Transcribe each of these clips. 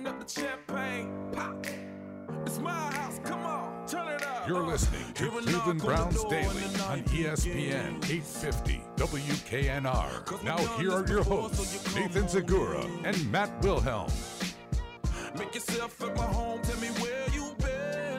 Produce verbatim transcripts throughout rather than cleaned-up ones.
Open up the champagne, pop. It's my house, come on, turn it up. You're listening to Cleveland Browns Daily on E S P N eight fifty W K N R. Now here are your hosts, Nathan Zagura and Matt Wilhelm. Make yourself at my home, tell me where you been.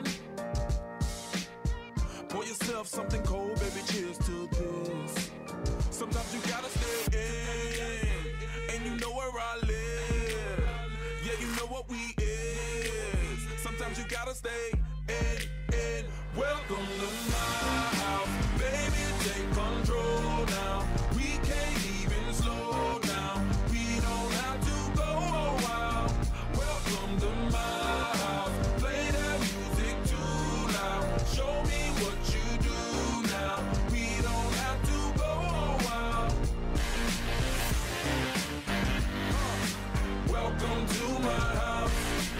Pour yourself something cold, baby, cheers to this. Sometimes you gotta stay in, and you know where I live. Yeah, you know what we is. Sometimes you gotta stay in, in. Welcome to my house, baby, take control now. We can't even slow down. We don't have to go a while. Welcome to my house, play that music too loud. Show me what you do now. We don't have to go a while. Uh, welcome to my house.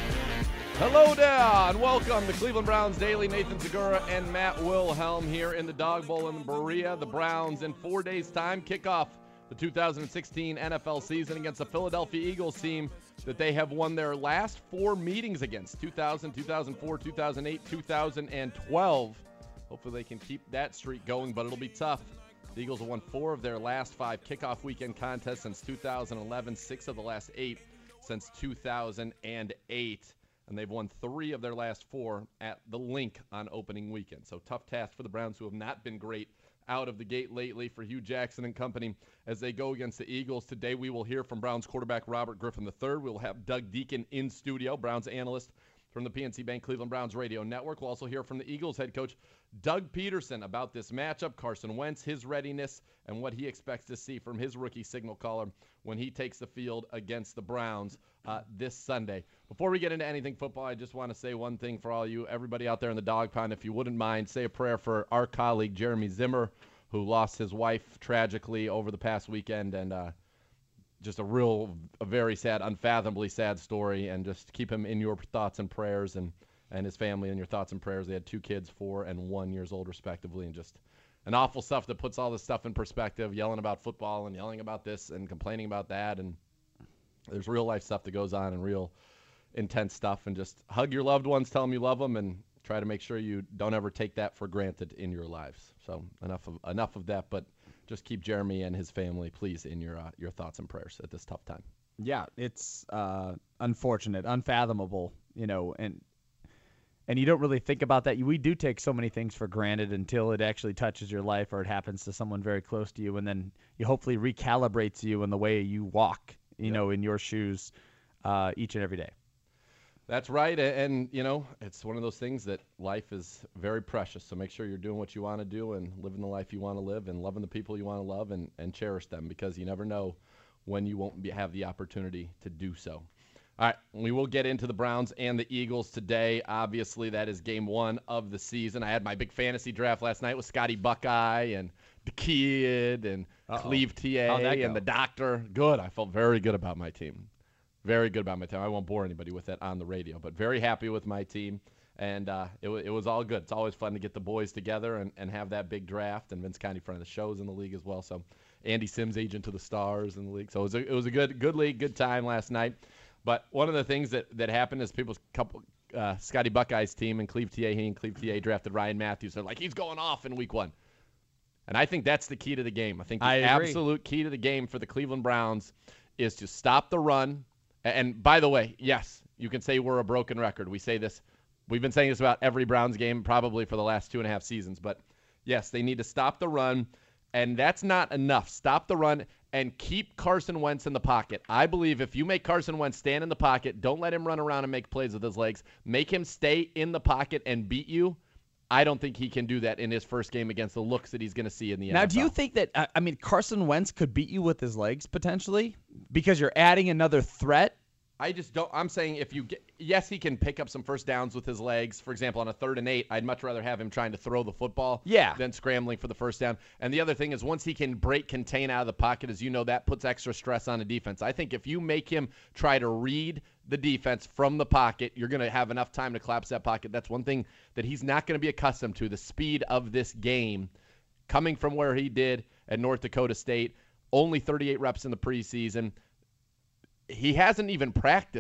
Hello there, and welcome to Cleveland Browns Daily. Nathan Zagura and Matt Wilhelm here in the Dog Bowl in Berea. The Browns, in four days' time, kick off the two thousand sixteen N F L season against the Philadelphia Eagles team that they have won their last four meetings against, two thousand, two thousand four, two thousand eight, two thousand twelve. Hopefully they can keep that streak going, but it'll be tough. The Eagles have won four of their last five kickoff weekend contests since two thousand eleven, six of the last eight since two thousand eight. And they've won three of their last four at the Link on opening weekend. So tough task for the Browns, who have not been great out of the gate lately, for Hugh Jackson and company as they go against the Eagles. Today we will hear from Browns quarterback Robert Griffin the third. We will have Doug Deacon in studio, Browns analyst from the P N C Bank Cleveland Browns radio network. We'll also hear from the Eagles head coach Doug Peterson about this matchup, Carson Wentz, his readiness, and what he expects to see from his rookie signal caller when he takes the field against the Browns uh, this Sunday. Before we get into anything football, I just want to say one thing for all you, everybody out there in the dog pound. If you wouldn't mind, say a prayer for our colleague Jeremy Zimmer, who lost his wife tragically over the past weekend, and uh, just a real, a very sad, unfathomably sad story, and just keep him in your thoughts and prayers, and, and his family in your thoughts and prayers. They had two kids, four and one years old, respectively, and just an awful stuff that puts all this stuff in perspective, yelling about football and yelling about this and complaining about that, and there's real life stuff that goes on and real intense stuff, and just hug your loved ones, tell them you love them, and try to make sure you don't ever take that for granted in your lives. So enough of enough of that, but just keep Jeremy and his family, please, in your uh, your thoughts and prayers at this tough time. Yeah, it's uh, unfortunate, unfathomable, you know, and and you don't really think about that. We do take so many things for granted until it actually touches your life or it happens to someone very close to you, and then you hopefully recalibrates you in the way you walk, you yeah. know, in your shoes uh, each and every day. That's right, and, you know, it's one of those things that life is very precious, so make sure you're doing what you want to do and living the life you want to live and loving the people you want to love and, and cherish them, because you never know when you won't be, have the opportunity to do so. All right, we will get into the Browns and the Eagles today. Obviously, that is game one of the season. I had my big fantasy draft last night with Scotty Buckeye and the Kid and Uh-oh. Cleve T A and the Doctor. Good. I felt very good about my team. Very good about my team. I won't bore anybody with that on the radio, but very happy with my team, and uh, it, it was all good. It's always fun to get the boys together and, and have that big draft, and Vince Conti, friend of the shows in the league as well, so Andy Sims, agent to the stars in the league. So it was a, it was a good good league, good time last night. But one of the things that, that happened is people's couple, uh, Scotty Buckeye's team and Cleve T A, he and Cleve T A drafted Ryan Matthews. They're like, he's going off in week one. And I think that's the key to the game. I think the I absolute key to the game for the Cleveland Browns is to stop the run. And by the way, yes, you can say we're a broken record. We say this. We've been saying this about every Browns game probably for the last two and a half seasons. But, yes, they need to stop the run, and that's not enough. Stop the run and keep Carson Wentz in the pocket. I believe if you make Carson Wentz stand in the pocket, don't let him run around and make plays with his legs, make him stay in the pocket and beat you, I don't think he can do that in his first game against the looks that he's going to see in the now, N F L. Now, do you think that, I mean, Carson Wentz could beat you with his legs potentially because you're adding another threat? I just don't. I'm saying if you get, yes, he can pick up some first downs with his legs. For example, on a third and eight, I'd much rather have him trying to throw the football yeah. than scrambling for the first down. And the other thing is once he can break contain out of the pocket, as you know, that puts extra stress on the defense. I think if you make him try to read the defense from the pocket, you're going to have enough time to collapse that pocket. That's one thing that he's not going to be accustomed to, the speed of this game coming from where he did at North Dakota State, only thirty-eight reps in the preseason. He hasn't even practiced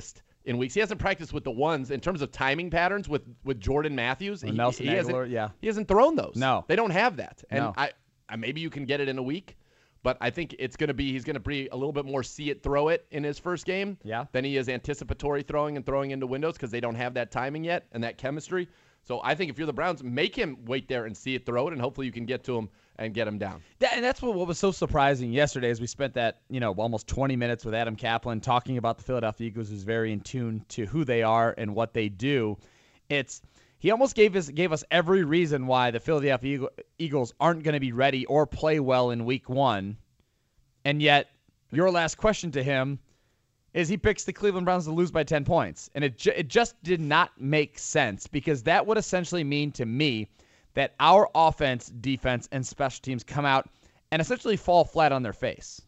in weeks. He hasn't practiced with the ones in terms of timing patterns with, with Jordan Matthews. Or he, Nelson he Aguilar, hasn't, yeah. He hasn't thrown those. No. They don't have that. And No. I, I maybe you can get it in a week, but I think it's going to be he's going to be a little bit more see it, throw it in his first game Yeah. than he is anticipatory throwing and throwing into windows because they don't have that timing yet and that chemistry. So I think if you're the Browns, make him wait there and see it, throw it, and hopefully you can get to him and get him down. Yeah, and that's what, what was so surprising yesterday is we spent that, you know, almost twenty minutes with Adam Kaplan talking about the Philadelphia Eagles, who's very in tune to who they are and what they do. It's he almost gave us gave us every reason why the Philadelphia Eagles aren't going to be ready or play well in week one. And yet, your last question to him is he picks the Cleveland Browns to lose by ten points. And it, ju- it just did not make sense because that would essentially mean to me that our offense, defense, and special teams come out and essentially fall flat on their face.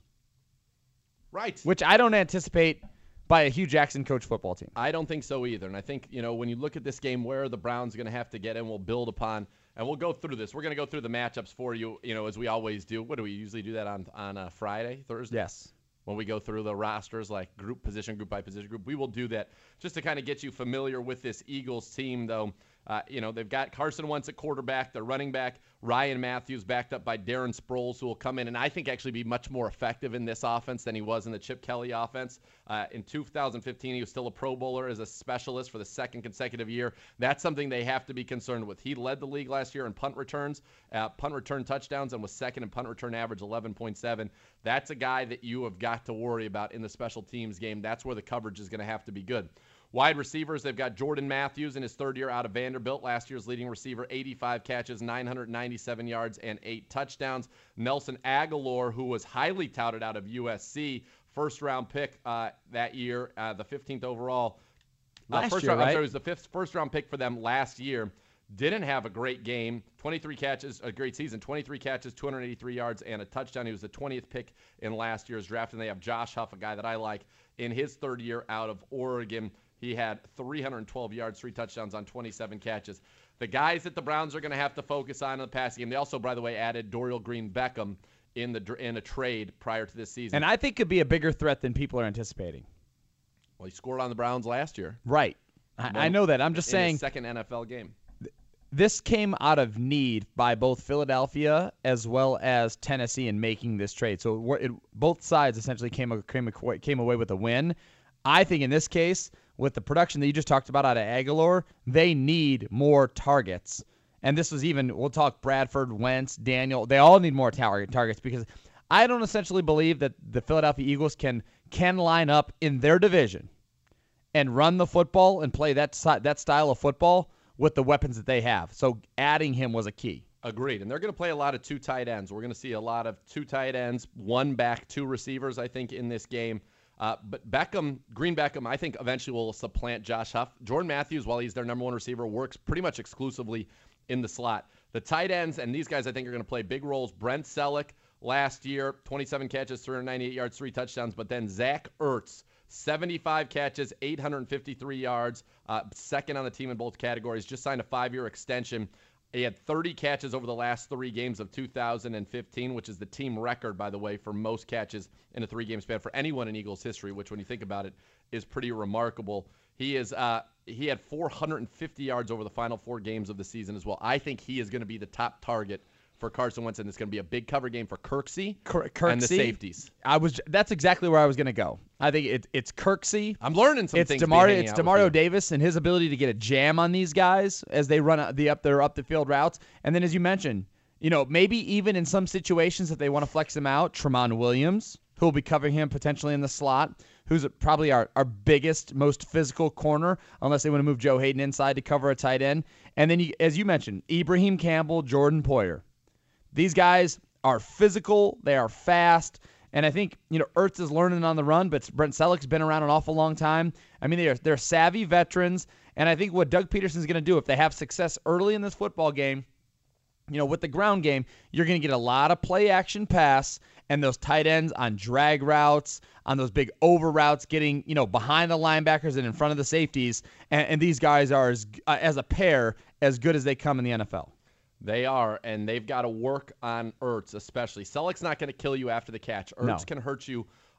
Right. Which I don't anticipate by a Hugh Jackson coach football team. I don't think so either. And I think, you know, when you look at this game, where the Browns are going to have to get in, we'll build upon, and we'll go through this. We're going to go through the matchups for you, you know, as we always do. What do we usually do that on, on a Friday, Thursday? Yes. When we go through the rosters, like group position, group by position group. We will do that just to kind of get you familiar with this Eagles team, though. Uh, you know, they've got Carson Wentz at quarterback, their running back, Ryan Matthews, backed up by Darren Sproles, who will come in and I think actually be much more effective in this offense than he was in the Chip Kelly offense. Uh, in two thousand fifteen, he was still a Pro Bowler as a specialist for the second consecutive year. That's something they have to be concerned with. He led the league last year in punt returns, uh, punt return touchdowns, and was second in punt return average, eleven point seven. That's a guy that you have got to worry about in the special teams game. That's where the coverage is going to have to be good. Wide receivers, they've got Jordan Matthews in his third year out of Vanderbilt, last year's leading receiver, eighty-five catches, nine hundred ninety-seven yards, and eight touchdowns. Nelson Aguilar, who was highly touted out of U S C, first-round pick uh, that year, uh, the fifteenth overall. Uh, Last first year, round, right? I'm sorry, it was the fifth, first-round pick for them last year. Didn't have a great game, twenty-three catches, a great season, twenty-three catches, two hundred eighty-three yards, and a touchdown. He was the twentieth pick in last year's draft, and they have Josh Huff, a guy that I like, in his third year out of Oregon. He had three hundred twelve yards, three touchdowns on twenty-seven catches. The guys that the Browns are going to have to focus on in the passing game, they also, by the way, added Dorial Green Beckham in the in a trade prior to this season. And I think could be a bigger threat than people are anticipating. Well, he scored on the Browns last year. Right. I, I know that. I'm just in saying his second N F L game. This came out of need by both Philadelphia as well as Tennessee in making this trade. So we're- it, both sides essentially came, came came away with a win. I think in this case, with the production that you just talked about out of Aguilar, they need more targets. And this was even, we'll talk Bradford, Wentz, Daniel. They all need more target targets because I don't essentially believe that the Philadelphia Eagles can can line up in their division and run the football and play that si- that style of football with the weapons that they have. So adding him was a key. Agreed. And they're going to play a lot of two tight ends. We're going to see a lot of two tight ends, one back, two receivers, I think, in this game. Uh, but Beckham, Green Beckham, I think eventually will supplant Josh Huff. Jordan Matthews, while he's their number one receiver, works pretty much exclusively in the slot. The tight ends, and these guys I think are going to play big roles. Brent Selleck last year, twenty-seven catches, three hundred ninety-eight yards, three touchdowns. But then Zach Ertz, seventy-five catches, eight hundred fifty-three yards, uh, second on the team in both categories, just signed a five-year extension. He had thirty catches over the last three games of two thousand fifteen, which is the team record, by the way, for most catches in a three-game span for anyone in Eagles history, which, when you think about it, is pretty remarkable. He is uh, he had four hundred fifty yards over the final four games of the season as well. I think he is going to be the top target for Carson Wentz, and it's going to be a big cover game for Kirksey, Kirksey and the safeties. I was that's exactly where I was going to go. I think it, it's Kirksey. I'm learning some it's things. Demario, being it's hanging out with Demario you. Davis and his ability to get a jam on these guys as they run up the up their up the field routes. And then, as you mentioned, you know, maybe even in some situations that they want to flex him out, Tramon Williams, who will be covering him potentially in the slot, who's probably our, our biggest, most physical corner, unless they want to move Joe Hayden inside to cover a tight end. And then, you, as you mentioned, Ibrahim Campbell, Jordan Poyer. These guys are physical. They are fast. And I think, you know, Ertz is learning on the run, but Brent Selleck's been around an awful long time. I mean, they're, they're savvy veterans. And I think what Doug Peterson's going to do, if they have success early in this football game, you know, with the ground game, you're going to get a lot of play action pass and those tight ends on drag routes, on those big over routes, getting, you know, behind the linebackers and in front of the safeties. And, and these guys are, as, uh, as a pair, as good as they come in the N F L. They are, and they've got to work on Ertz especially. Selleck's not going to kill you after the catch. Ertz No. can hurt you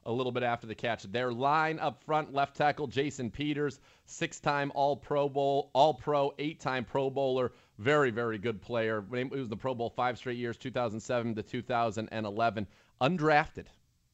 a little bit after the catch. Their line up front, left tackle Jason Peters, six-time All-Pro Bowl, All-Pro, eight-time Pro Bowler. Very, very good player. He was in the Pro Bowl five straight years, two thousand seven to two thousand eleven. Undrafted.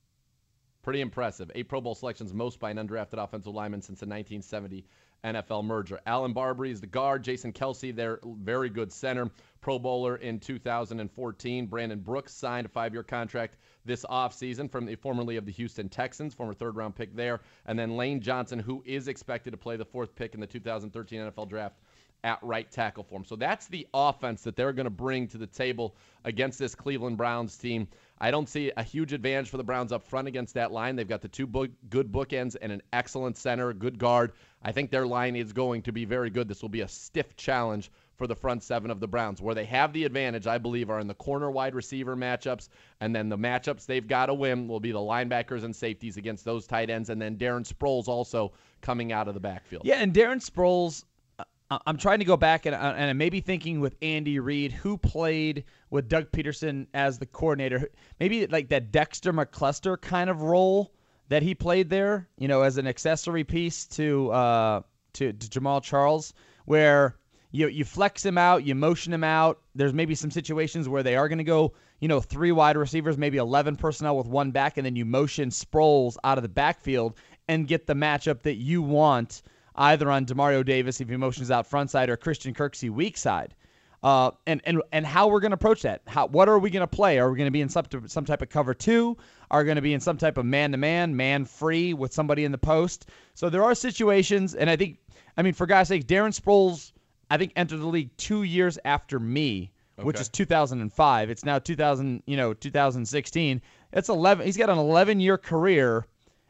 Pretty impressive. Eight Pro Bowl selections, most by an undrafted offensive lineman since the nineteen seventy N F L merger. Alan Barbary is the guard. Jason Kelsey, their very good center, Pro Bowler in two thousand fourteen. Brandon Brooks signed a five-year contract this offseason from the formerly of the Houston Texans, former third-round pick there. And then Lane Johnson, who is expected to play the fourth pick in the two thousand thirteen N F L Draft at right tackle for him. So that's the offense that they're going to bring to the table against this Cleveland Browns team. I don't see a huge advantage for the Browns up front against that line. They've got the two book, good bookends and an excellent center, a good guard. I think their line is going to be very good. This will be a stiff challenge for the front seven of the Browns. Where they have the advantage, I believe, are in the corner wide receiver matchups, and then the matchups they've got to win will be the linebackers and safeties against those tight ends, and then Darren Sproles also coming out of the backfield. Yeah, and Darren Sproles, I'm trying to go back, and, and I'm maybe thinking with Andy Reid, who played with Doug Peterson as the coordinator. Maybe like that Dexter McCluster kind of role that he played there, you know, as an accessory piece to uh, to, to Jamal Charles, where you you flex him out, you motion him out. There's maybe some situations where they are going to go, you know, three wide receivers, maybe eleven personnel with one back, and then you motion Sproles out of the backfield and get the matchup that you want, either on Demario Davis if he motions out front side or Christian Kirksey weak side. Uh, and, and, and how we're going to approach that. How, what are we going to play? Are we going to be in some, some type of cover two? Are we going to be in some type of man-to-man, man-free with somebody in the post? So there are situations, and I think, I mean, for God's sake, Darren Sproles, I think, entered the league two years after me, okay, which is two thousand five. It's now two thousand, you know, two thousand sixteen. It's eleven. He's got an eleven-year career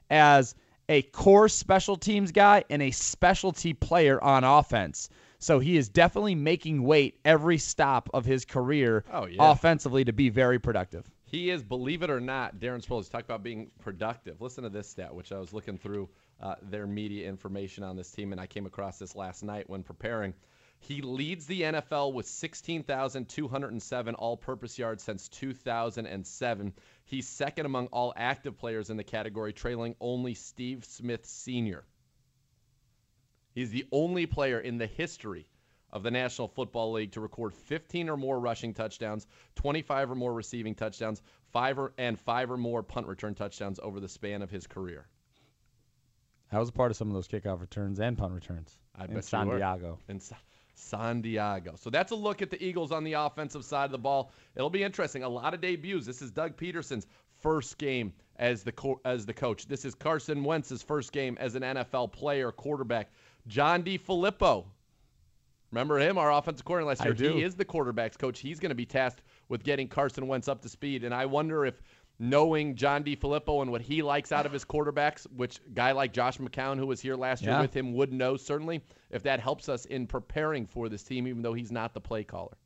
as a core special teams guy and a specialty player on offense. So he is definitely making weight every stop of his career oh, yeah. offensively to be very productive. He is, believe it or not, Darren Sproles talked about being productive. Listen to this stat, which I was looking through uh, their media information on this team, and I came across this last night when preparing. He leads the N F L with sixteen thousand two hundred seven all-purpose yards since two thousand seven. He's second among all active players in the category, trailing only Steve Smith Senior He's the only player in the history of the National Football League to record fifteen or more rushing touchdowns, twenty-five or more receiving touchdowns, five or, and five or more punt return touchdowns over the span of his career. I was a part of some of those kickoff returns and punt returns I in bet San you were. Diego. In Sa- San Diego. So that's a look at the Eagles on the offensive side of the ball. It'll be interesting. A lot of debuts. This is Doug Peterson's first game as the co- as the coach. This is Carson Wentz's first game as an N F L player, quarterback. John DeFilippo. Remember him, our offensive coordinator last year? I do. He is the quarterback's coach. He's going to be tasked with getting Carson Wentz up to speed. And I wonder if knowing John DeFilippo and what he likes out of his quarterbacks, which a guy like Josh McCown, who was here last year yeah. with him, would know certainly, if that helps us in preparing for this team, even though he's not the play caller.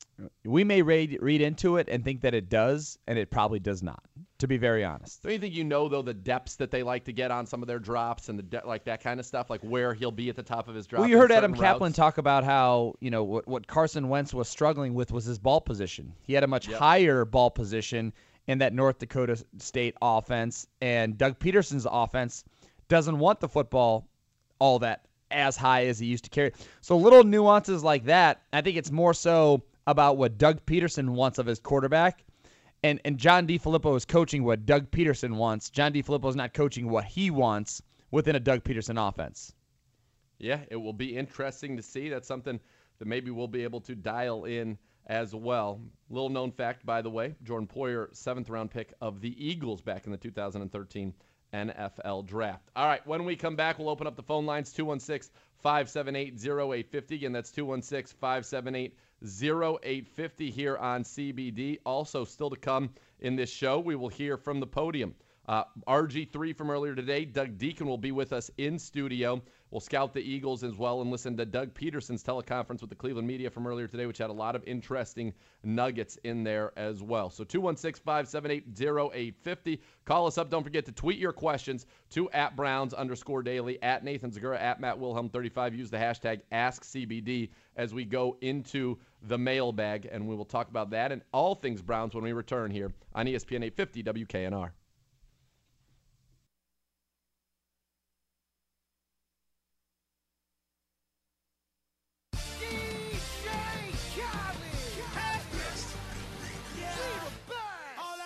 We may read, read into it and think that it does, and it probably does not, to be very honest. Don't you think you know, though, the depths that they like to get on some of their drops and the de- like that kind of stuff, like where he'll be at the top of his drop? Well, you heard in Adam certain Kaplan routes? talk about how, you know, what, what Carson Wentz was struggling with was his ball position. He had a much Yep. higher ball position in that North Dakota State offense, and Doug Peterson's offense doesn't want the football all that as high as he used to carry. So little nuances like that, I think it's more so about what Doug Peterson wants of his quarterback, and, and John DeFilippo is coaching what Doug Peterson wants. John DeFilippo is not coaching what he wants within a Doug Peterson offense. Yeah, it will be interesting to see. That's something that maybe we'll be able to dial in as well. Little known fact, by the way, Jordan Poyer, seventh round pick of the Eagles back in the two thousand thirteen N F L Draft. All right, when we come back, we'll open up the phone lines, two one six, five seven eight, zero eight five zero. Again, that's two one six, five seven eight, zero eight five zero here on C B D. Also, still to come in this show, we will hear from the podium. Uh, R G three from earlier today, Doug Deacon will be with us in studio. We'll scout the Eagles as well and listen to Doug Peterson's teleconference with the Cleveland media from earlier today, which had a lot of interesting nuggets in there as well. So two one six, five seven eight, zero eight five zero. Call us up. Don't forget to tweet your questions to at Browns underscore daily, at Nathan Zegura, at Matt Wilhelm thirty-five. Use the hashtag Ask C B D as we go into the mailbag, and we will talk about that and all things Browns when we return here on E S P N eight fifty W K N R.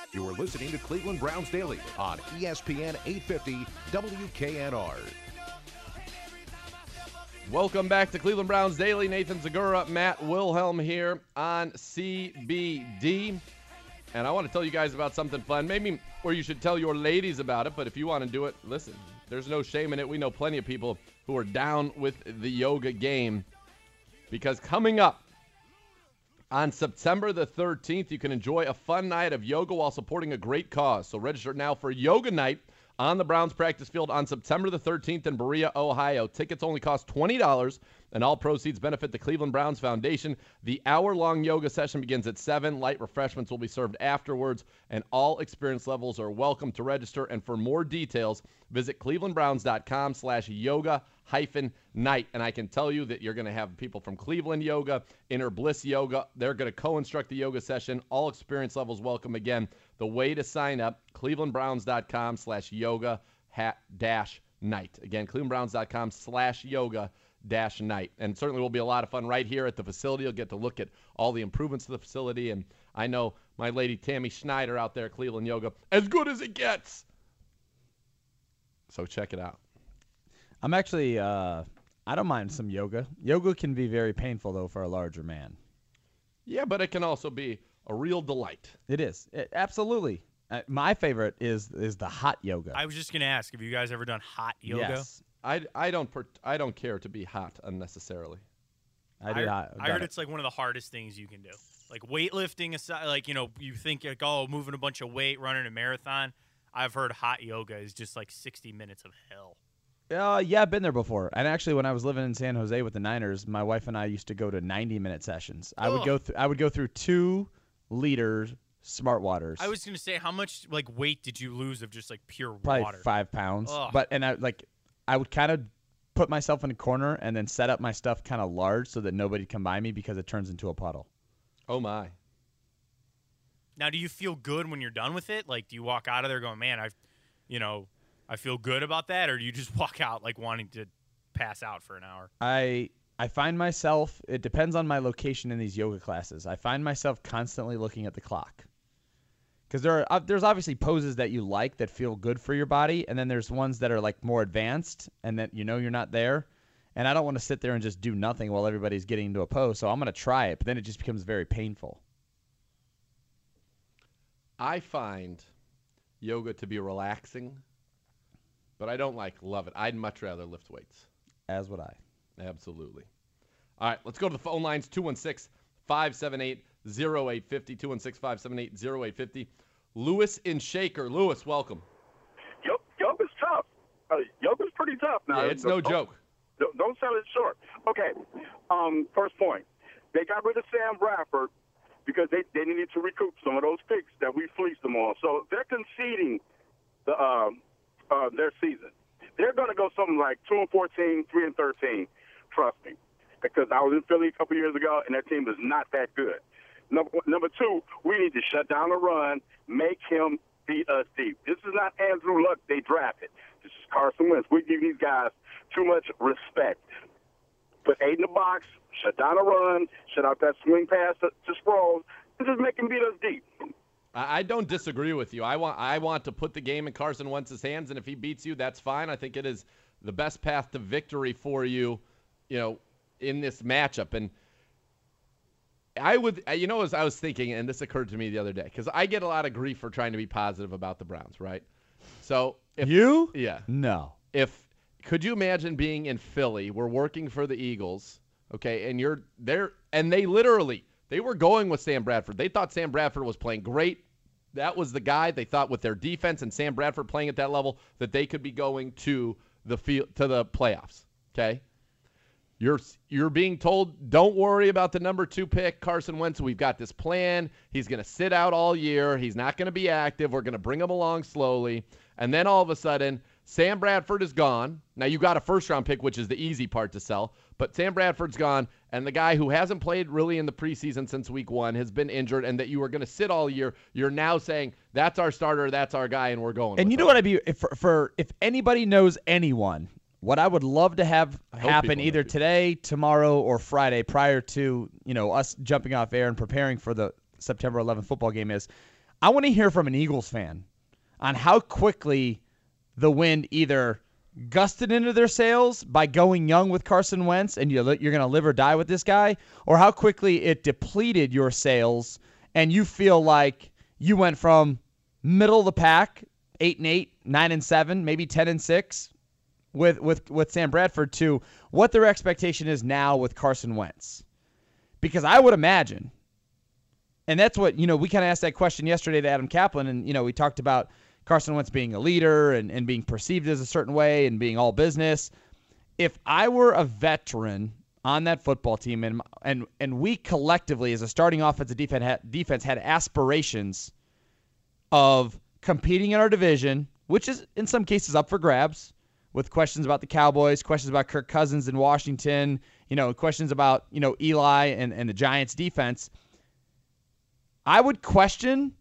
You are listening to Cleveland Browns Daily on E S P N eight fifty W K N R. Welcome back to Cleveland Browns Daily. Nathan Zegura, Matt Wilhelm here on C B D. And I want to tell you guys about something fun. Maybe where you should tell your ladies about it, but if you want to do it, listen, there's no shame in it. We know plenty of people who are down with the yoga game. Because coming up on September the thirteenth, you can enjoy a fun night of yoga while supporting a great cause. So register now for Yoga Night on the Browns practice field on September the thirteenth in Berea, Ohio. Tickets only cost twenty dollars, and all proceeds benefit the Cleveland Browns Foundation. The hour-long yoga session begins at seven. Light refreshments will be served afterwards, and all experience levels are welcome to register. And for more details, visit clevelandbrowns.com slash yoga hyphen night. And I can tell you that you're going to have people from Cleveland Yoga, Inner Bliss Yoga. They're going to co-instruct the yoga session. All experience levels welcome. Again, the way to sign up, clevelandbrowns.com slash yoga hat dash night. Again, clevelandbrowns.com slash yoga dash night. And certainly will be a lot of fun right here at the facility. You'll get to look at all the improvements to the facility. And I know my lady Tammy Schneider out there at Cleveland Yoga, as good as it gets. So check it out. I'm actually, uh, I don't mind some yoga. Yoga can be very painful, though, for a larger man. Yeah, but it can also be a real delight. It is. It, absolutely. Uh, my favorite is is the hot yoga. I was just going to ask, have you guys ever done hot yoga? Yes. I, I, don't, per, I don't care to be hot unnecessarily. I did. I, I, I heard it. It's like one of the hardest things you can do. Like weightlifting aside, like, you know, you think, like, oh, moving a bunch of weight, running a marathon. I've heard hot yoga is just like sixty minutes of hell. Uh, yeah, I've been there before. And actually, when I was living in San Jose with the Niners, my wife and I used to go to ninety-minute sessions. I would Ugh. go. Th- I would go through two liters Smart Waters. I was gonna say, how much like weight did you lose of just like pure probably water? five pounds. Ugh. But and I like, I would kind of put myself in a corner and then set up my stuff kind of large so that nobody'd come by me because it turns into a puddle. Oh, my. Now, do you feel good when you're done with it? Like, do you walk out of there going, man, I've, you know, I feel good about that, or do you just walk out like wanting to pass out for an hour? I I find myself, it depends on my location in these yoga classes. I find myself constantly looking at the clock. Because there are uh, there's obviously poses that you like that feel good for your body, and then there's ones that are like more advanced and that you know you're not there. And I don't want to sit there and just do nothing while everybody's getting into a pose, so I'm going to try it, but then it just becomes very painful. I find yoga to be relaxing, but I don't like love it. I'd much rather lift weights. As would I. Absolutely. All right, let's go to the phone lines, two one six, five seven eight, zero eight five zero, two one six, five seven eight, zero eight five zero. Lewis in Shaker. Lewis, welcome. Yo, yoga's tough. Uh, yoga's pretty tough now. Yeah, it's no don't, joke. Don't, don't sell it short. Okay, um, first point. They got rid of Sam Bradford because they, they needed to recoup some of those picks that we fleeced them on. So they're conceding the uh, uh, their season. They're going to go something like two and fourteen, three and thirteen. Trust me, because I was in Philly a couple years ago, and that team is not that good. Number, number two, we need to shut down the run, make him beat us deep. This is not Andrew Luck they drafted. This is Carson Wentz. We give these guys too much respect. Put eight in the box, shut down the run, shut out that swing pass to, to Sproles, and just make him beat us deep. I don't disagree with you. I want I want to put the game in Carson Wentz's hands, and if he beats you, that's fine. I think it is the best path to victory for you, you know, in this matchup. And I would, you know, as I was thinking, and this occurred to me the other day, because I get a lot of grief for trying to be positive about the Browns, right? So if You? yeah, No. if could you imagine being in Philly? We're working for the Eagles, okay, and you're there, and they literally they were going with Sam Bradford. They thought Sam Bradford was playing great. That was the guy they thought with their defense and Sam Bradford playing at that level that they could be going to the field to the playoffs. Okay, you're you're being told, don't worry about the number two pick, Carson Wentz. We've got this plan. He's going to sit out all year. He's not going to be active. We're going to bring him along slowly. And then all of a sudden, Sam Bradford is gone. Now, you got a first-round pick, which is the easy part to sell. But Sam Bradford's gone, and the guy who hasn't played really in the preseason since week one has been injured, and that you were going to sit all year, you're now saying, that's our starter, that's our guy, and we're going And with you know him. what I'd be, if, for, for if anybody knows anyone, what I would love to have I hope happen people know either people. today, tomorrow, or Friday prior to, you know, us jumping off air and preparing for the September eleventh football game is, I want to hear from an Eagles fan on how quickly the wind either gusted into their sails by going young with Carson Wentz and you're, you're going to live or die with this guy, or how quickly it depleted your sails and you feel like you went from middle of the pack, eight and eight, nine and seven, maybe ten and six with, with, with Sam Bradford to what their expectation is now with Carson Wentz. Because I would imagine, and that's what, you know, we kind of asked that question yesterday to Adam Kaplan, and, you know, we talked about Carson Wentz being a leader and, and being perceived as a certain way and being all business. If I were a veteran on that football team and and and we collectively as a starting offensive defense had, defense had aspirations of competing in our division, which is in some cases up for grabs, with questions about the Cowboys, questions about Kirk Cousins in Washington, you know, questions about, you know, Eli and, and the Giants defense, I would question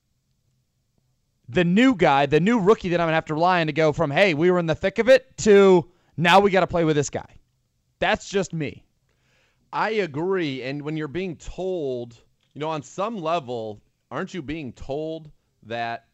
the new guy, the new rookie that I'm going to have to rely on to go from, hey, we were in the thick of it, to now we got to play with this guy. That's just me. I agree. And when you're being told, you know, on some level, aren't you being told that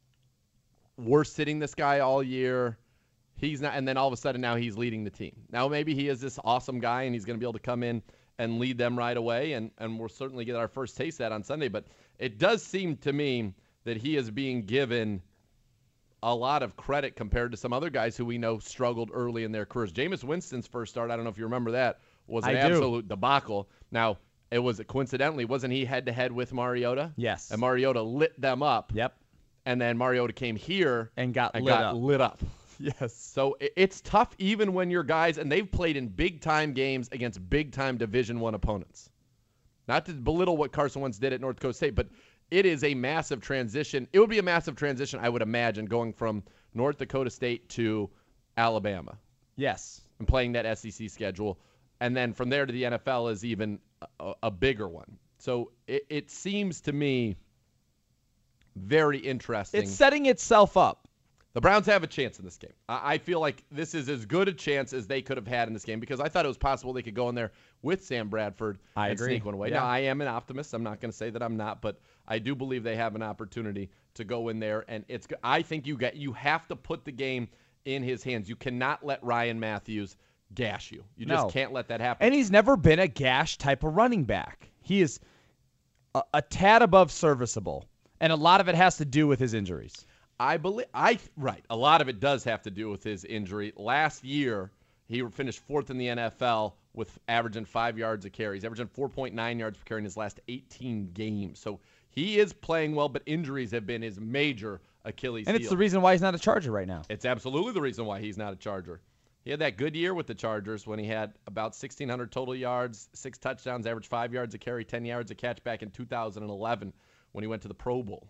we're sitting this guy all year? He's not, and then all of a sudden now he's leading the team. Now maybe he is this awesome guy and he's going to be able to come in and lead them right away, and, and we'll certainly get our first taste of that on Sunday. But it does seem to me that he is being given a lot of credit compared to some other guys who we know struggled early in their careers. Jameis Winston's first start, I don't know if you remember that, was an I do. absolute debacle. Now, it was coincidentally, wasn't he head-to-head with Mariota? Yes. And Mariota lit them up. Yep. And then Mariota came here And got and lit got up. lit up. Yes. So it- it's tough even when you're guys, and they've played in big-time games against big-time Division One opponents. Not to belittle what Carson Wentz did at North Dakota State, but it is a massive transition. It would be a massive transition, I would imagine, going from North Dakota State to Alabama Yes. and playing that S E C schedule. And then from there to the N F L is even a, a bigger one. So it, it seems to me very interesting. It's setting itself up. The Browns have a chance in this game. I I feel like this is as good a chance as they could have had in this game because I thought it was possible they could go in there with Sam Bradford I and agree. sneak one away. Yeah. Now, I am an optimist. I'm not going to say that I'm not, but I do believe they have an opportunity to go in there. And it's. I think you get. You have to put the game in his hands. You cannot let Ryan Matthews gash you. You just No. can't let that happen. And he's never been a gash type of running back. He is a, a tad above serviceable. And a lot of it has to do with his injuries. I believe I right. A lot of it does have to do with his injury. Last year, he finished fourth in the N F L with averaging five yards a carry. He's averaging four point nine yards per carry in his last eighteen games. So he is playing well, but injuries have been his major Achilles And heel. it's the reason why he's not a Charger right now. It's absolutely the reason why he's not a Charger. He had that good year with the Chargers when he had about sixteen hundred total yards, six touchdowns, averaged five yards a carry, ten yards a catch back in two thousand eleven when he went to the Pro Bowl.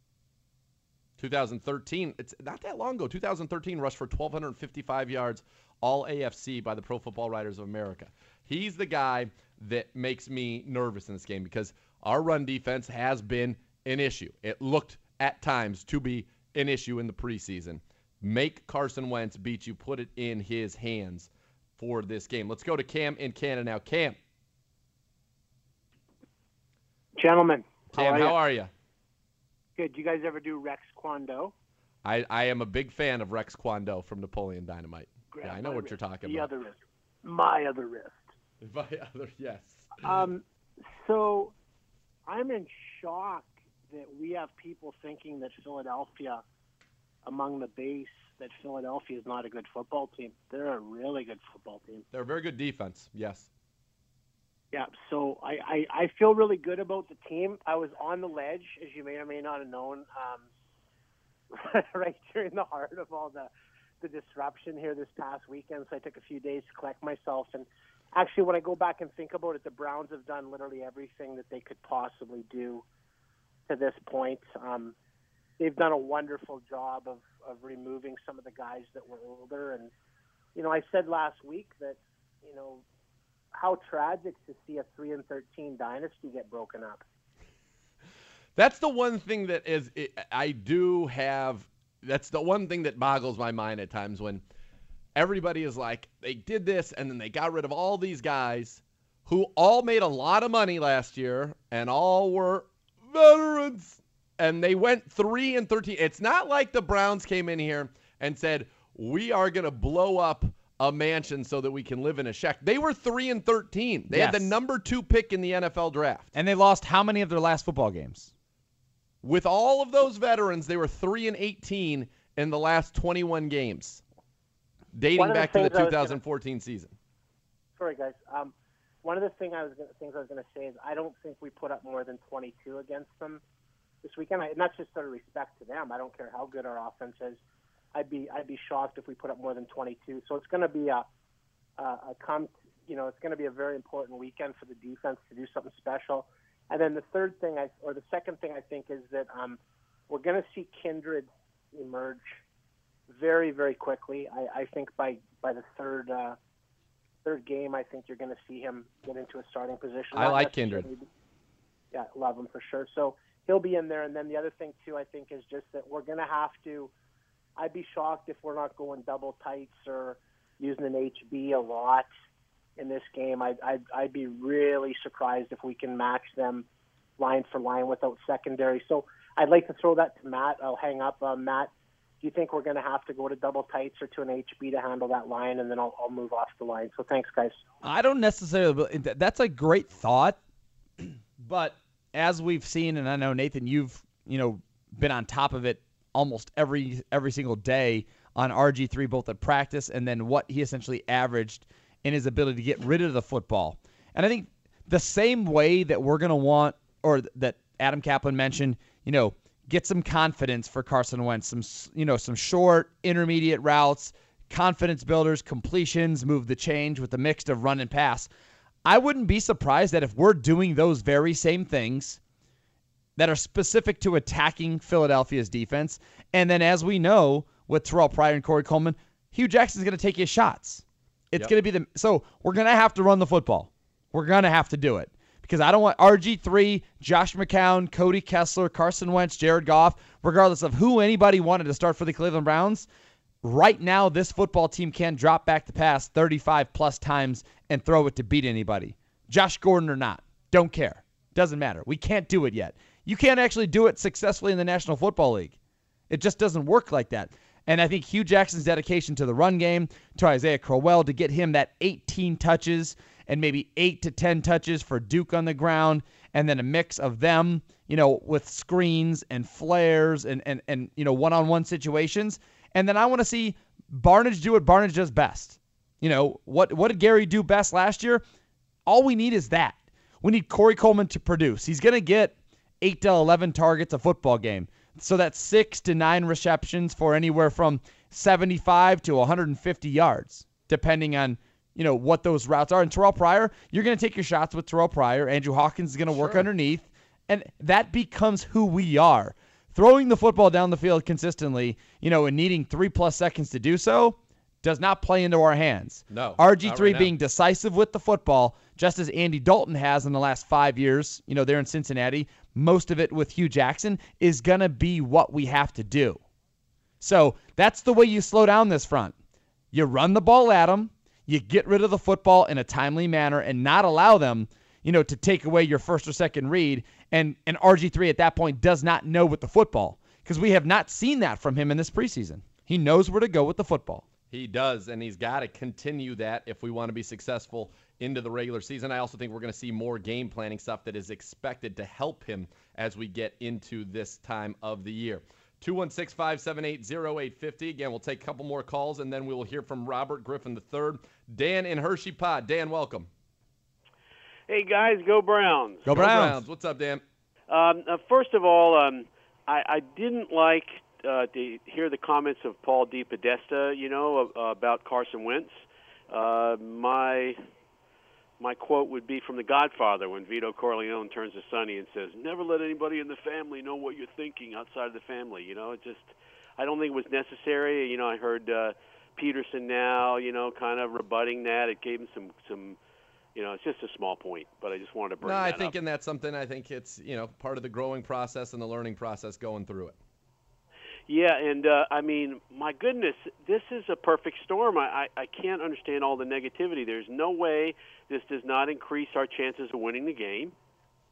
two thousand thirteen, it's not that long ago. two thousand thirteen rushed for one thousand two hundred fifty-five yards, all A F C by the Pro Football Writers of America. He's the guy that makes me nervous in this game because our run defense has been an issue. It looked at times to be an issue in the preseason. Make Carson Wentz beat you. Put it in his hands for this game. Let's go to Cam in Canada now. Cam. Gentlemen, Cam, how are how ya? are you? Good. Do you guys ever do Rex Kwon Do? I, I am a big fan of Rex Kwon Do from Napoleon Dynamite. Grab Yeah, I know my what wrist. you're talking the about. other wrist. My other wrist. My other, yes. Um, so I'm in shock that we have people thinking that Philadelphia, among the base, that Philadelphia is not a good football team. They're a really good football team. They're a very good defense, yes. Yeah, so I, I, I feel really good about the team. I was on the ledge, as you may or may not have known, um, right during the heart of all the, the disruption here this past weekend. So I took a few days to collect myself. And actually, when I go back and think about it, the Browns have done literally everything that they could possibly do to this point. Um, they've done a wonderful job of, of removing some of the guys that were older. And, you know, I said last week that, you know, how tragic to see a three and thirteen dynasty get broken up. That's the one thing that is it, I do have. That's the one thing that boggles my mind at times when everybody is like, they did this and then they got rid of all these guys who all made a lot of money last year and all were veterans. and they went three and thirteen. It's not like the Browns came in here and said, we are going to blow up a mansion so that we can live in a shack. They were three and thirteen. They Yes. had the number two pick in the N F L draft. And they lost how many of their last football games? With all of those veterans, they were three and eighteen in the last twenty-one games, dating One of the back to the things I was two thousand fourteen season. Sorry, guys. Um, one of the thing I was gonna, things I was going to say is I don't think we put up more than twenty-two against them this weekend. I, and that's just out of respect to them. I don't care how good our offense is. I'd be I'd be shocked if we put up more than twenty-two. So it's going to be a, a, a come. You know, it's going to be a very important weekend for the defense to do something special. And then the third thing, I, or the second thing, I think is that um, we're going to see Kindred emerge very, very quickly. I, I think by by the third uh, third game, I think you're going to see him get into a starting position. I Not like Kindred. necessarily- Yeah, love him for sure. So he'll be in there. And then the other thing too, I think, is just that we're going to have to. I'd be shocked if we're not going double tights or using an H B a lot in this game. I'd, I'd, I'd be really surprised if we can match them line for line without secondary. So I'd like to throw that to Matt. I'll hang up. Uh, Matt, do you think we're going to have to go to double tights or to an H B to handle that line, and then I'll, I'll move off the line? So thanks, guys. I don't necessarily. That's a great thought, but as we've seen, and I know Nathan, you've you know been on top of it almost every every single day on R G three, both at practice and then what he essentially averaged in his ability to get rid of the football. And I think the same way that we're going to want, or that Adam Kaplan mentioned, you know, get some confidence for Carson Wentz, some you know some short, intermediate routes, confidence builders, completions, move the change with the mix of run and pass. I wouldn't be surprised that if we're doing those very same things that are specific to attacking Philadelphia's defense, and then as we know with Terrell Pryor and Corey Coleman, Hugh Jackson's going to take his shots. It's Yep. going to be the so we're going to have to run the football. We're going to have to do it because I don't want R G three, Josh McCown, Cody Kessler, Carson Wentz, Jared Goff, regardless of who anybody wanted to start for the Cleveland Browns. Right now, this football team can drop back the pass thirty-five plus times and throw it to beat anybody. Josh Gordon or not, don't care. Doesn't matter. We can't do it yet. You can't actually do it successfully in the National Football League. It just doesn't work like that. And I think Hugh Jackson's dedication to the run game, to Isaiah Crowell, to get him that eighteen touches and maybe eight to ten touches for Duke on the ground, and then a mix of them, you know, with screens and flares and, and, and you know, one-on-one situations. And then I want to see Barnidge do what Barnidge does best. You know, what, what did Gary do best last year? All we need is that. We need Corey Coleman to produce. He's going to get eight to eleven targets a football game. So that's six to nine receptions for anywhere from seventy-five to one hundred fifty yards, depending on, you know, what those routes are. And Terrell Pryor, you're going to take your shots with Terrell Pryor. Andrew Hawkins is going to work Sure. underneath. And that becomes who we are. Throwing the football down the field consistently, you know, and needing three-plus seconds to do so does not play into our hands. No, R G three not right now. being decisive with the football, just as Andy Dalton has in the last five years, you know, there in Cincinnati, most of it with Hugh Jackson, is going to be what we have to do. So that's the way you slow down this front. You run the ball at them, you get rid of the football in a timely manner and not allow them, you know, to take away your first or second read. And, and R G three at that point does not know with the football because we have not seen that from him in this preseason. He knows where to go with the football. He does, and he's got to continue that if we want to be successful into the regular season. I also think we're going to see more game planning stuff that is expected to help him as we get into this time of the year. two one six, five seven eight, zero eight five zero. Again, we'll take a couple more calls, and then we will hear from Robert Griffin the third. Dan in Hershey Pod. Dan, welcome. Hey, guys, go Browns. Go Browns. What's up, Dan? Um, uh, first of all, um, I, I didn't like uh, to hear the comments of Paul DePodesta, you know, uh, about Carson Wentz. Uh, my my quote would be from The Godfather when Vito Corleone turns to Sonny and says, "Never let anybody in the family know what you're thinking outside of the family." You know, it just I don't think it was necessary. You know, I heard uh, Peterson now, you know, kind of rebutting that. It gave him some some. You know, it's just a small point, but I just wanted to bring No, that I up. think in that's something I think it's, you know, part of the growing process and the learning process going through it. Yeah, and uh, I mean, my goodness, this is a perfect storm. I, I, I can't understand all the negativity. There's no way this does not increase our chances of winning the game.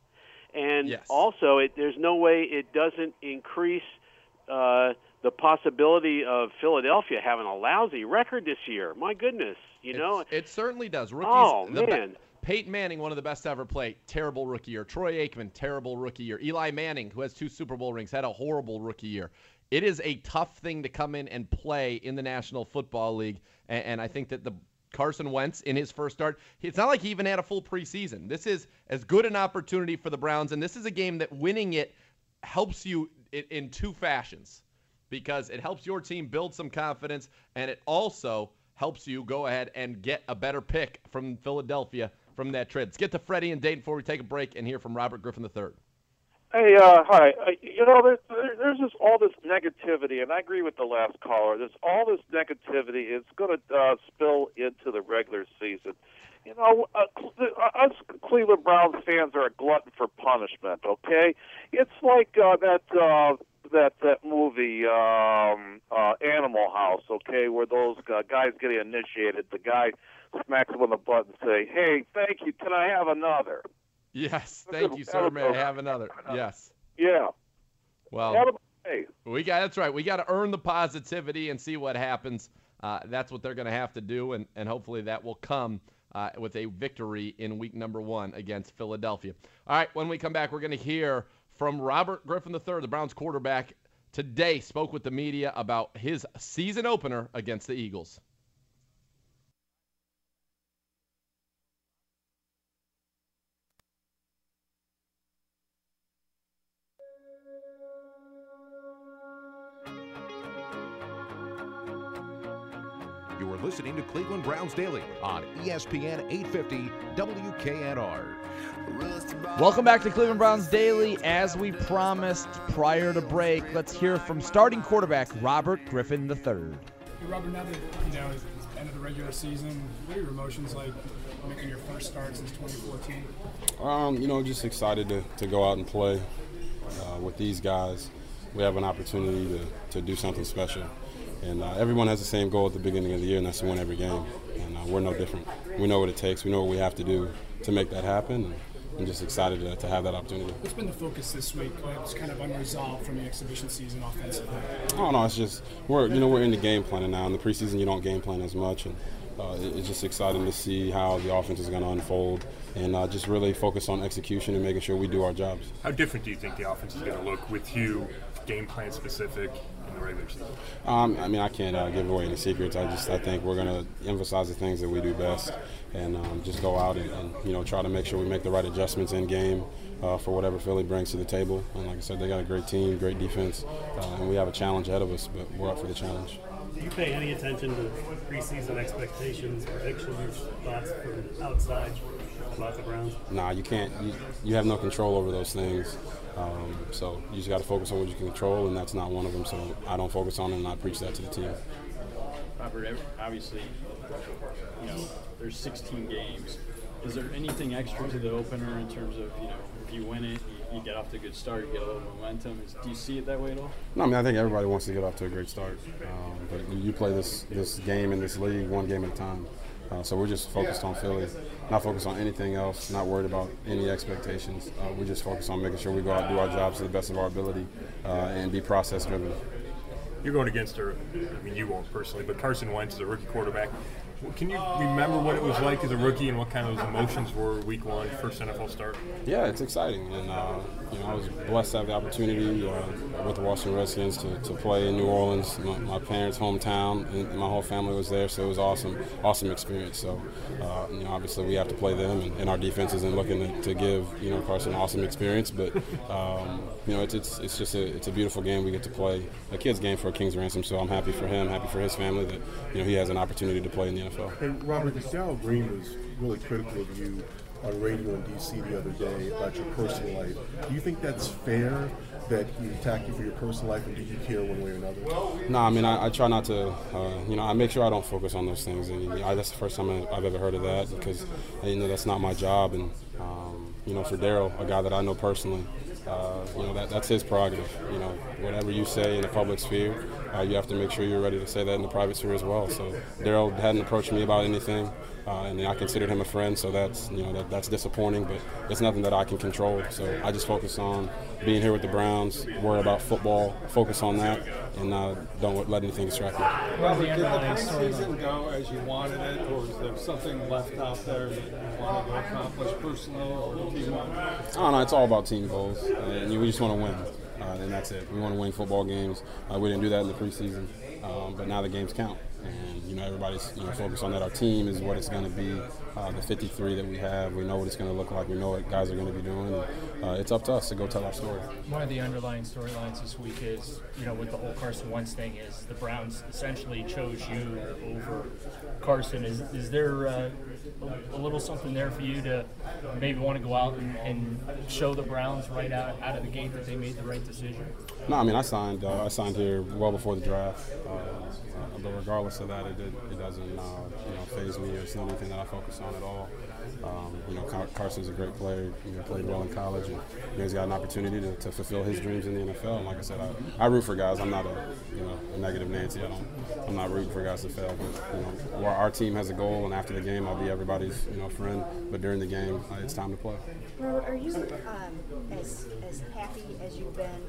And Yes. also, it, there's no way it doesn't increase uh, the possibility of Philadelphia having a lousy record this year. My goodness, you know. It's, it certainly does. Rookies, Oh, the be- man. Peyton Manning, one of the best to ever play, terrible rookie year. Troy Aikman, terrible rookie year. Eli Manning, who has two Super Bowl rings, had a horrible rookie year. It is a tough thing to come in and play in the National Football League, and, and I think that the Carson Wentz in his first start, it's not like he even had a full preseason. This is as good an opportunity for the Browns, and this is a game that winning it helps you in, in two fashions, because it helps your team build some confidence, and it also helps you go ahead and get a better pick from Philadelphia from that trade. Let's get to Freddie and Dayton before we take a break and hear from Robert Griffin the third. Hey, uh, hi. Uh, you know, there's, there's just all this negativity, and I agree with the last caller. There's all this negativity. It's going to uh, spill into the regular season. You know, uh, us Cleveland Browns fans are a glutton for punishment. Okay, it's like uh, that uh, that that movie um, uh, Animal House. Okay, where those uh, guys get initiated. The guy smacks them on the butt and say, "Hey, thank you. Can I have another?" Yes, thank you, sir. May I have another? Yes. Yeah. Well, we got that's right. We got to earn the positivity and see what happens. Uh, that's what they're going to have to do, and, and hopefully that will come uh, with a victory in week number one against Philadelphia. All right, when we come back, we're going to hear from Robert Griffin the third, the Browns quarterback, today spoke with the media about his season opener against the Eagles. You are listening to Cleveland Browns Daily on E S P N eight fifty W K N R. Welcome back to Cleveland Browns Daily. As we promised prior to break, let's hear from starting quarterback Robert Griffin the third. Hey, Robert, now that you know it's the end of the regular season, what are your emotions like making your first start since twenty fourteen? Um, you know, just excited to, to go out and play uh, with these guys. We have an opportunity to, to do something special. And uh, everyone has the same goal at the beginning of the year, and that's to win every game. And uh, we're no different. We know what it takes. We know what we have to do to make that happen. And I'm just excited to, to have that opportunity. What's been the focus this week? It's kind of unresolved from the exhibition season offensively. Oh no, it's just we're you know we're in the game planning now. In the preseason, you don't game plan as much, and uh, it's just exciting to see how the offense is going to unfold, and uh, just really focus on execution and making sure we do our jobs. How different do you think the offense is going to look with you, game plan specific? Regular season? Um, I mean, I can't uh, give away any secrets. I just I think we're going to emphasize the things that we do best, and um, just go out and, and you know try to make sure we make the right adjustments in game uh, for whatever Philly brings to the table. And like I said, they got a great team, great defense, uh, and we have a challenge ahead of us, but we're up for the challenge. Do you pay any attention to preseason expectations, predictions, thoughts from outside about the Browns? Nah, you can't. You, you have no control over those things. Um, so you just got to focus on what you can control, and that's not one of them. So I don't focus on it, and I preach that to the team. Robert, obviously, you know, there's sixteen games. Is there anything extra to the opener in terms of, you know, if you win it, you, you get off to a good start, you get a little momentum? Is, do you see it that way at all? No, I mean, I think everybody wants to get off to a great start. Um, but you play this, this game in this league one game at a time. Uh, so we're just focused on Philly, not focused on anything else, not worried about any expectations. Uh, we're just focused on making sure we go out and do our jobs to the best of our ability uh, and be process-driven. You're going against, her, I mean, you won't personally, but Carson Wentz is a rookie quarterback. Can you remember what it was like as a rookie and what kind of those emotions were week one, first N F L start? Yeah, it's exciting. And, uh, you know, I was blessed to have the opportunity uh, with the Washington Redskins to, to play in New Orleans, my, my parents' hometown, and my whole family was there, so it was awesome, awesome experience. So, uh, you know, obviously we have to play them, and, and our defense isn't looking to, to give, you know, Carson an awesome experience. But, um, you know, it's, it's it's just a it's a beautiful game we get to play, a kid's game for a king's ransom. So I'm happy for him, happy for his family that, you know, he has an opportunity to play in the N F L. And Robert, Darryl Green was really critical of you on radio in D C the other day about your personal life. Do you think that's fair that he attacked you for your personal life, and do you care one way or another? No, I mean, I, I try not to, uh, you know, I make sure I don't focus on those things. And you know, I, that's the first time I've ever heard of that because, you know, that's not my job. And, um, you know, for Darryl, a guy that I know personally, Uh, you know, that, that's his prerogative. You know, whatever you say in the public sphere, uh, you have to make sure you're ready to say that in the private sphere as well. So Daryl hadn't approached me about anything, uh, and I considered him a friend, so that's you know that, that's disappointing, but it's nothing that I can control. So I just focus on being here with the Browns, worry about football, focus on that, and uh, don't let anything distract me. Well, did the preseason go as you wanted it, or is there something left out there that you wanted to accomplish personally or team-wise? I don't know. It's all about team goals, and we just want to win, uh, and that's it. We want to win football games. Uh, we didn't do that in the preseason, um, but now the games count, and you know everybody's you know focused on that. Our team is what it's going to be. Uh, the fifty-three that we have, we know what it's going to look like. We know what guys are going to be doing. And, uh, it's up to us to go tell our story. One of the underlying storylines this week is, you know, with the whole Carson Wentz thing, is the Browns essentially chose you over Carson. Is is there uh, a, a little something there for you to maybe want to go out and, and show the Browns right out, out of the gate that they made the right decision? No, I mean I signed. Uh, I signed here well before the draft. Uh, uh, but regardless of that, it, did, it doesn't uh, you know phase me, or it's not anything that I focus on at all. Um, you know, Car- Carson's a great player. You know, played well in college, and you know, he's got an opportunity to, to fulfill his dreams in the N F L. And like I said, I, I root for guys. I'm not a you know a negative Nancy. I don't. I'm not rooting for guys to fail. But you know, our, our team has a goal, and after the game, I'll be everybody's you know friend. But during the game, uh, it's time to play. Robert, are you um, as as happy as you've been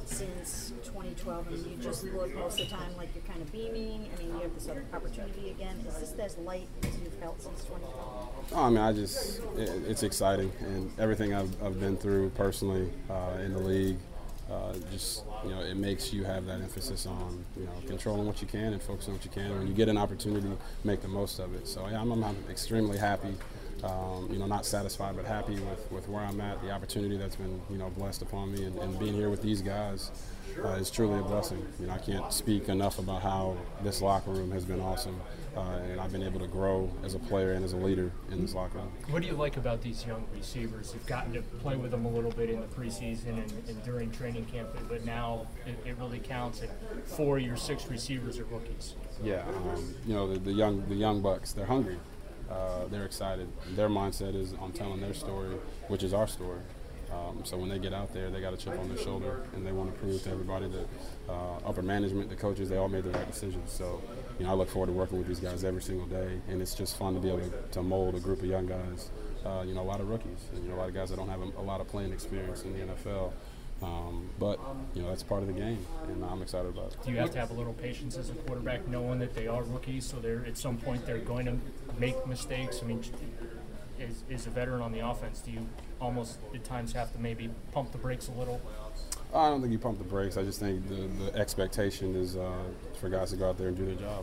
since twenty twelve? I mean, you just look most of the time like you're kind of beaming. I mean, you have this other opportunity again. Is this as light as you've felt since twenty twelve? Oh, I mean, I just, it, it's exciting. And everything I've, I've been through personally uh, in the league, uh, just, you know, it makes you have that emphasis on, you know, controlling what you can and focusing on what you can. When you get an opportunity, make the most of it. So, yeah, I'm, I'm extremely happy. Um, you know, not satisfied, but happy with, with where I'm at, the opportunity that's been, you know, blessed upon me, and, and being here with these guys uh, is truly a blessing. You know, I can't speak enough about how this locker room has been awesome, uh, and I've been able to grow as a player and as a leader in this locker room. What do you like about these young receivers? You've gotten to play with them a little bit in the preseason and, and during training camp, but now it, it really counts, and four of your six receivers are rookies. Yeah, um, you know, the, the young the young bucks, they're hungry. Uh, they're excited. Their mindset is on telling their story, which is our story. Um, so when they get out there, they got a chip on their shoulder, and they want to prove to everybody that uh, upper management, the coaches, they all made the right decisions. So, you know, I look forward to working with these guys every single day, and it's just fun to be able to, to mold a group of young guys. Uh, you know, a lot of rookies, and you know, a lot of guys that don't have a, a lot of playing experience in the N F L. Um, but, you know, that's part of the game, and I'm excited about it. Do you have to have a little patience as a quarterback, knowing that they are rookies, so they're at some point they're going to make mistakes? I mean, as, as a veteran on the offense, do you almost at times have to maybe pump the brakes a little? I don't think you pump the brakes. I just think the, the expectation is uh, for guys to go out there and do their job.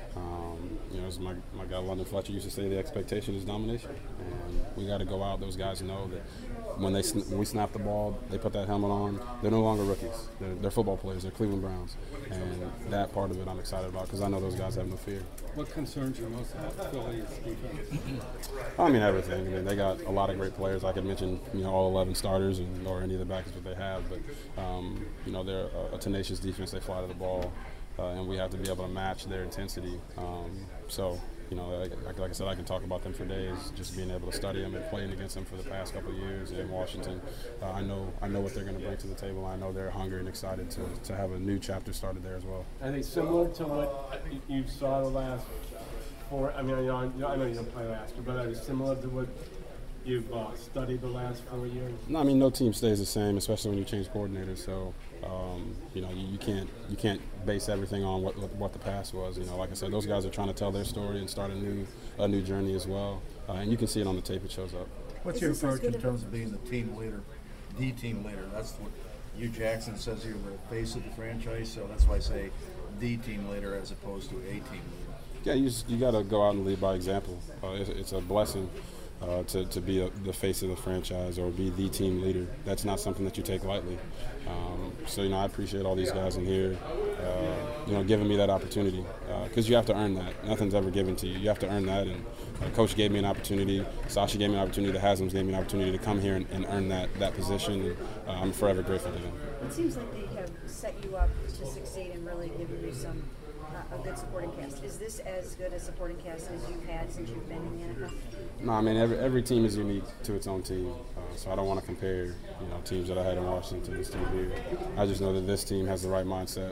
Um, you know, as my, my guy London Fletcher used to say, the expectation is domination. And we got to go out. Those guys know that when they when we snap the ball, they put that helmet on. They're no longer rookies. They're, they're football players. They're Cleveland Browns. And that part of it I'm excited about, because I know those guys have no fear. What concerns you most about Philly's defense? I mean, everything. I mean, they got a lot of great players. I could mention, you know, all eleven starters and or any of the backups that they have. But, um, you know, they're a, a tenacious defense. They fly to the ball. Uh, and we have to be able to match their intensity. Um, so, you know, like, like I said, I can talk about them for days. Just being able to study them and playing against them for the past couple of years in Washington, uh, I know I know what they're going to bring to the table. I know they're hungry and excited to, to have a new chapter started there as well. Are they similar to what you saw the last four? I mean, you know, I know you don't play last year, but are they similar to what you've uh, studied the last four years? No, I mean, no team stays the same, especially when you change coordinators. So, um, you know, you, you can't you can't base everything on what, what what the past was. You know, like I said, those guys are trying to tell their story and start a new a new journey as well. Uh, and you can see it on the tape; it shows up. What's your approach in terms of being the team leader, the team leader? That's what Hugh Jackson says you're the face of the franchise. So that's why I say the team leader as opposed to a team leader. Yeah, you just, you got to go out and lead by example. Uh, it's, it's a blessing. Uh, to, to be a, the face of the franchise or be the team leader. That's not something that you take lightly. Um, so, you know, I appreciate all these guys in here, uh, you know, giving me that opportunity, because uh, you have to earn that. Nothing's ever given to you. You have to earn that, and uh, Coach gave me an opportunity, Sasha gave me an opportunity, the Haslam's gave me an opportunity to come here and, and earn that, that position, and uh, I'm forever grateful to them. It seems like they have set you up to succeed and really given you some uh, a good supporting cast. Is this as good a supporting cast as you've had since you've been in the N F L? No, I mean, every every team is unique to its own team, uh, so I don't want to compare, you know, teams that I had in Washington to this team here. I just know that this team has the right mindset.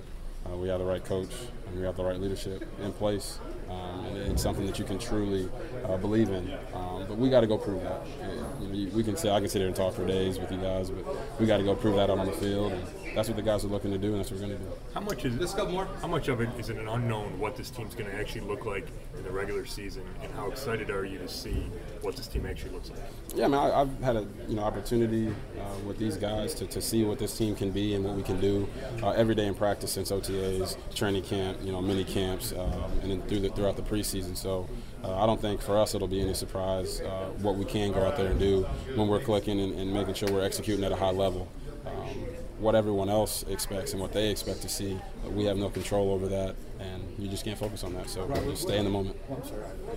Uh, we have the right coach, and we have the right leadership in place, um, and it's something that you can truly uh, believe in. Um, but we got to go prove that. You know, you, we can say I can sit here and talk for days with you guys, but we got to go prove that out on the field, and that's what the guys are looking to do, and that's what we're going to do. How much is this? More? How much of it is it an unknown what this team's going to actually look like in the regular season, and how excited are you to see what this team actually looks like? Yeah, I mean, I, I've had a you know opportunity uh, with these guys to, to see what this team can be and what we can do uh, every day in practice since O T As, training camp, you know, mini camps, um, and then through the, throughout the preseason. So uh, I don't think for us it'll be any surprise uh, what we can go out there and do when we're clicking and, and making sure we're executing at a high level. Um, what everyone else expects and what they expect to see, we have no control over that, and you just can't focus on that. So Robert, just stay in the moment. Oh, I'm sorry.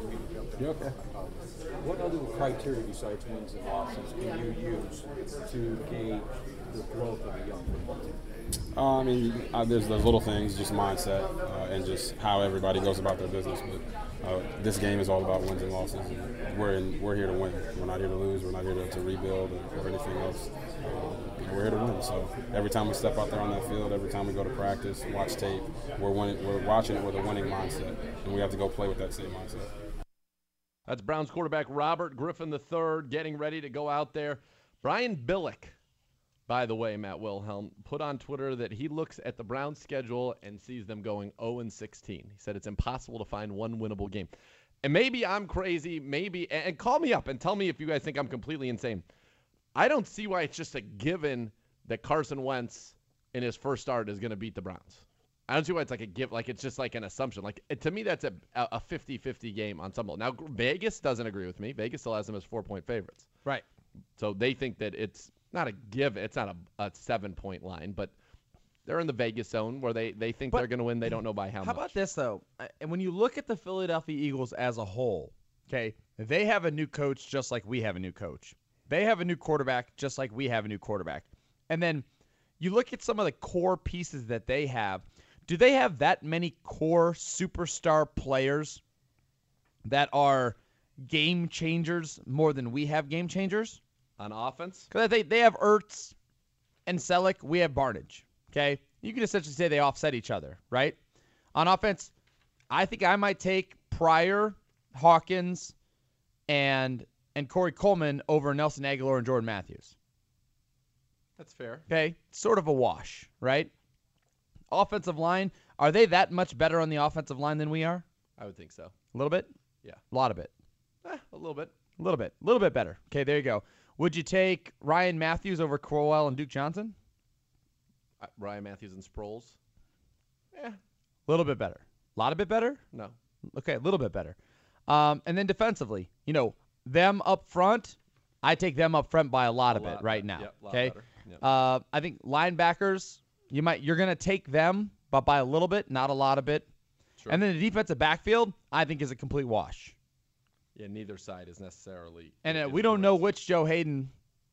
You okay? What other criteria besides wins and losses can you use to gauge the growth of a young football team? Uh, I mean, uh, there's those little things, just mindset uh, and just how everybody goes about their business. But uh, this game is all about wins and losses. And we're in, we're here to win. We're not here to lose. We're not here to, to rebuild or, or anything else. Um, we're here to win. So every time we step out there on that field, every time we go to practice, watch tape, we're winning, we're watching it with a winning mindset, and we have to go play with that same mindset. That's Browns quarterback Robert Griffin the third getting ready to go out there. Brian Billick, by the way, Matt Wilhelm, put on Twitter that he looks at the Browns schedule and sees them going oh and sixteen. He said it's impossible to find one winnable game. And maybe I'm crazy, maybe, and call me up and tell me if you guys think I'm completely insane. I don't see why it's just a given that Carson Wentz in his first start is going to beat the Browns. I don't see why it's like a give, like it's just like an assumption. Like it, to me, that's a a fifty-fifty game on some level. Now Vegas doesn't agree with me. Vegas still has them as four-point favorites. Right. So they think that it's not a give. It's not a, a seven-point line, but they're in the Vegas zone where they, they think But they're going to win. They don't know by how, How much. about this, though? Uh, And when you look at the Philadelphia Eagles as a whole, okay, they have a new coach just like we have a new coach. They have a new quarterback just like we have a new quarterback. And then you look at some of the core pieces that they have. Do they have that many core superstar players that are game changers more than we have game changers? On offense? Because they, they have Ertz and Selleck. We have Barnage. Okay? You can essentially say they offset each other, right? On offense, I think I might take Pryor, Hawkins, and and Corey Coleman over Nelson Aguilar and Jordan Matthews. That's fair. Okay? Sort of a wash, right? Offensive line, are they that much better on the offensive line than we are? I would think so. A little bit? Yeah. A lot of it. Eh, a little bit. A little bit. A little bit better. Okay, there you go. Would you take Ryan Matthews over Crowell and Duke Johnson? Uh, Ryan Matthews and Sproles? Yeah. A little bit better. A lot of bit better? No. Okay, a little bit better. Um, and then defensively, you know, them up front, I take them up front by a lot A of lot it right better. now. Yep, a lot okay. better. Yep. Uh, I think linebackers, you might you're gonna take them, but by a little bit, not a lot of it. Sure. And then the defensive backfield, I think is a complete wash. Yeah, neither side is necessarily. And uh, is we don't great. know which Joe Hayden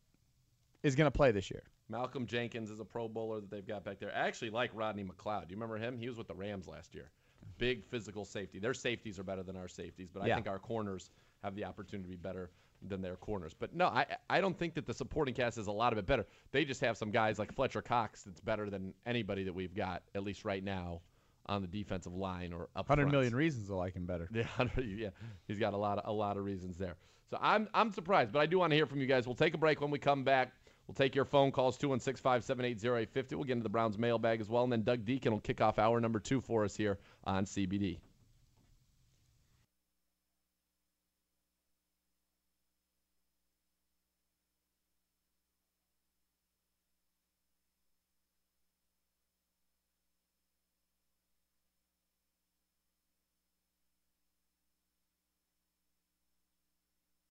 is gonna play this year. Malcolm Jenkins is a Pro Bowler that they've got back there. I actually like Rodney McLeod. Do you remember him? He was with the Rams last year. Big physical safety. Their safeties are better than our safeties, but I Yeah. think our corners have the opportunity to be better than their corners. But no, I I don't think that the supporting cast is a lot of it better. They just have some guys like Fletcher Cox that's better than anybody that we've got, at least right now, on the defensive line or up Hundred front. million reasons to like him better. Yeah, yeah, he's got a lot of a lot of reasons there. So I'm I'm surprised, but I do want to hear from you guys. We'll take a break. When we come back, we'll take your phone calls, two one six, five seven eight, zero eight five zero. We'll get into the Browns mailbag as well, and then Doug Deacon will kick off hour number two for us here on C B D.